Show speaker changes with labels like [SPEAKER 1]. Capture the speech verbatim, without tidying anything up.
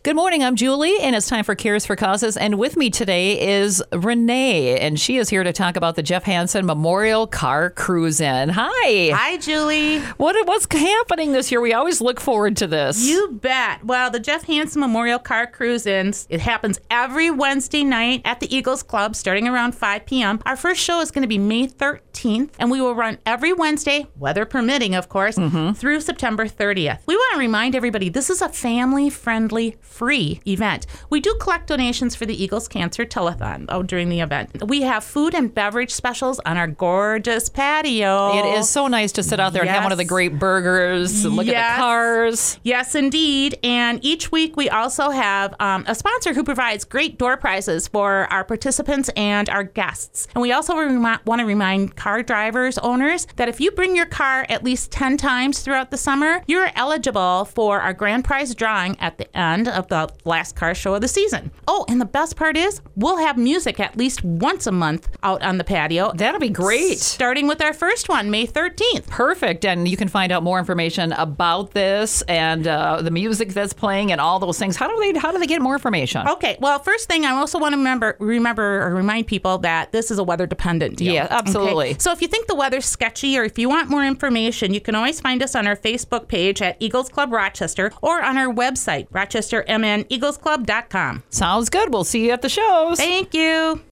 [SPEAKER 1] Good morning, I'm Julie, and it's time for Cares for Causes. And with me today is Renee, and she is here to talk about the Jeff Hansen Memorial Car Cruise-In. Hi.
[SPEAKER 2] Hi, Julie.
[SPEAKER 1] What What's happening this year? We always look forward to this.
[SPEAKER 2] You bet. Well, the Jeff Hansen Memorial Car Cruise-In, it happens every Wednesday night at the Eagles Club starting around five p.m. Our first show is going to be May thirteenth, and we will run every Wednesday, weather permitting, of course, mm-hmm. through September thirtieth. We want to remind everybody this is a family-friendly, free event. We do collect donations for the Eagles Cancer Telethon oh, during the event. We have food and beverage specials on our gorgeous patio.
[SPEAKER 1] It is so nice to sit out there
[SPEAKER 2] yes.
[SPEAKER 1] and have one of the great burgers and look
[SPEAKER 2] yes.
[SPEAKER 1] at the cars.
[SPEAKER 2] Yes, indeed. And each week we also have um, a sponsor who provides great door prizes for our participants and our guests. And we also remi- want to remind car drivers, owners, that if you bring your car at least ten times throughout the summer, you're eligible for our grand prize drawing at the end of the last car show of the season. Oh, and the best part is we'll have music at least once a month out on the patio.
[SPEAKER 1] That'll be great.
[SPEAKER 2] Starting with our first one, May thirteenth.
[SPEAKER 1] Perfect. And you can find out more information about this and uh, the music that's playing and all those things. How do they how do they get more information?
[SPEAKER 2] Okay. Well, first thing, I also want to remember remember or remind people that this is a weather dependent deal.
[SPEAKER 1] Yeah, absolutely.
[SPEAKER 2] Okay? So if you think the weather's sketchy or if you want more information, you can always find us on our Facebook page at Eagles Club Rochester or on our website, rochester m n eagles club dot com.
[SPEAKER 1] Sounds good. We'll see you at the shows.
[SPEAKER 2] Thank you.